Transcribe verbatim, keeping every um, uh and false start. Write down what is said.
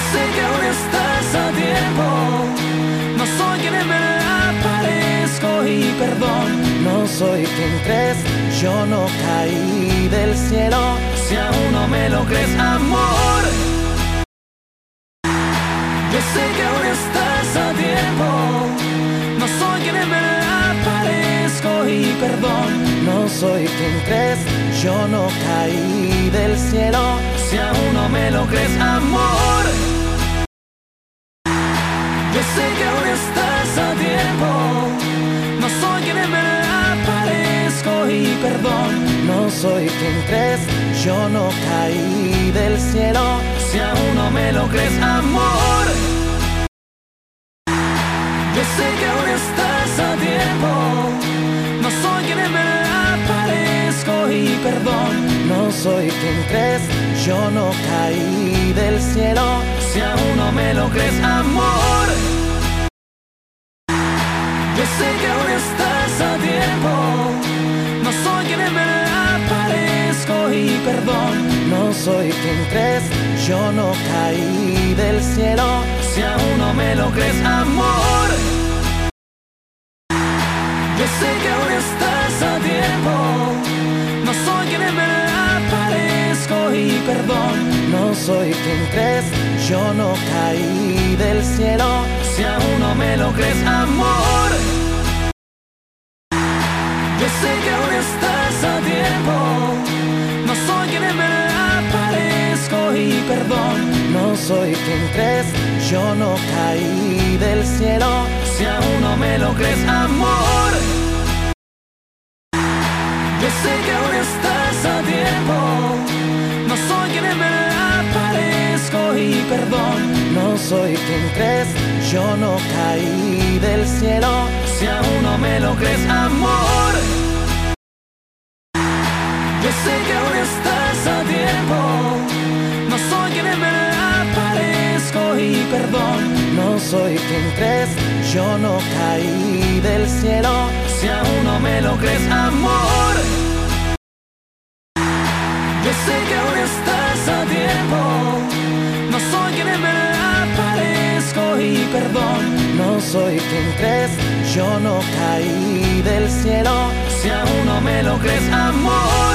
sé que aún estás a tiempo. No soy quien en verdad parezco y perdón. No soy quien crees, yo no caí del cielo. Si aún no me lo crees, amor, yo sé que aún estás a tiempo. No soy quien en verdad parezco y perdón. No soy quien crees, yo no caí del cielo. Si aún no me lo crees, amor, yo sé que aún estás a tiempo. No soy quien en verdad parezco y perdón. No soy quien crees, yo no caí del cielo. Si aún no me lo crees, amor, yo sé que aún estás a tiempo. No soy quien en verdad parezco y perdón. No soy quien crees, yo no caí del cielo. Si aún no me lo crees, amor, yo sé que aún estás a tiempo. No soy quien en verdad parezco y perdón. No soy quien crees, yo no caí del cielo. Si aún no me lo crees, amor, yo sé que aún estás a tiempo. No soy quien en verdad parezco y perdón. No soy quien crees, yo no caí del cielo. Si aún no me lo crees, amor, yo sé que aún estás a tiempo. No soy quien en verdad parezco y perdón. No soy quien crees, yo no caí del cielo. Si aún no me lo crees, amor, yo sé que aún estás a tiempo. No soy quien en verdad parezco y perdón. No soy quien crees, yo no caí del cielo. Si aún no me lo crees, amor, yo sé que aún estás a tiempo. No soy quien en verdad parezco y perdón. No soy quien crees, yo no caí del cielo. Si aún no me lo crees, amor, yo sé que aún estás a tiempo. No soy quien en verdad parezco y perdón. No soy quien crees, yo no caí del cielo. Si aún no me lo crees, amor,